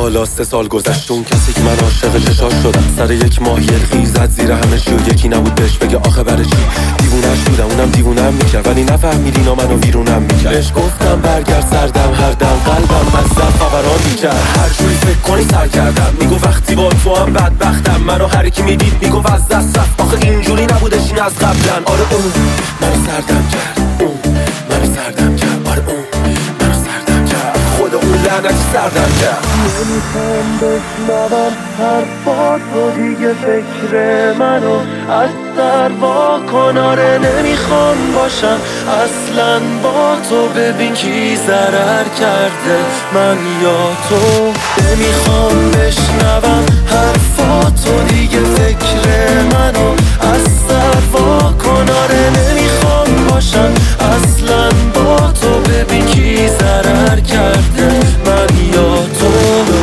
حالا 3 سال گذشت، اون کسی که من عاشق چشاش شدم سر یک ماه یلخی زد زیر همه چی و یکی نبود بهش بگه آخه برای چی. دیوونش بودم اونم دیوونم میکرد ولی نفهمید اینا منو ویرونم میکرد. بهش گفتم برگرد سردم هر دم قلبم از زد فوران میکرد. هر جوری فکر کنی سر کردم میگو وقتی با تو هم بدبختم. منو هر کی میدید میگو از دست رفت آخه اینجوری نبودش این از قبلن. آره اون منو سردم کرد، اون منو سردم کرد، آره اون منو سردم کرد، خود اون لعنتی سردم کرد. نمیخوام بشنوم حرفاتو دیگه، فکر منو از سر وا کن. آره نمیخوام باشم اصلا با تو، ببین کی ضرر کرده من یا تو. نمیخوام بشنوم حرفاتو دیگه، فکر منو از سر وا کن. آره نمیخوام باشم اصلا با تو، ببین کی ضرر کرده من یا تو.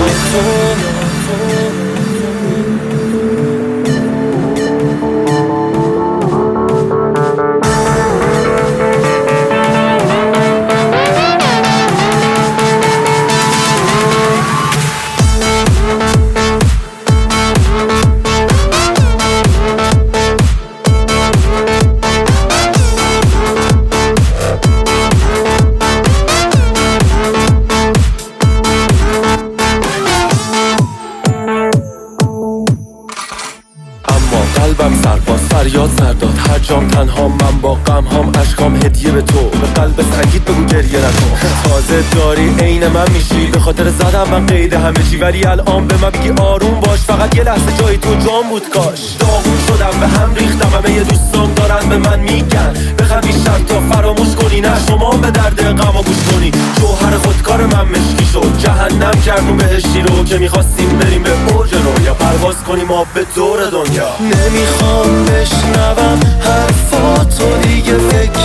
قلبم سرباز فریاد سر داد، هر جام تنها من با غم هام، اشکام هدیه به تو، به قلب سنگیت بگو گریه نکن. تازه داری عین من میشی، به خاطر زدم من قید همه چی، ولی الان به من بگی آروم باش، فقط یه لحظه جای تو جام بود کاش. داغون شدم به هم ریختم، همه یه دوستام دارن به من میگن بخواد بیشتر تا فراموش کنی، نه شما به درد غم گوش کنی. جوهر خودکار من مشکی شد، جهنم کردون بهشتی رو که میخواستیم بریم به اوج رو، یا پرواز کنیم ما به دور دنیا. نمیخوام بشنوم حرفاتو دیگه، فکر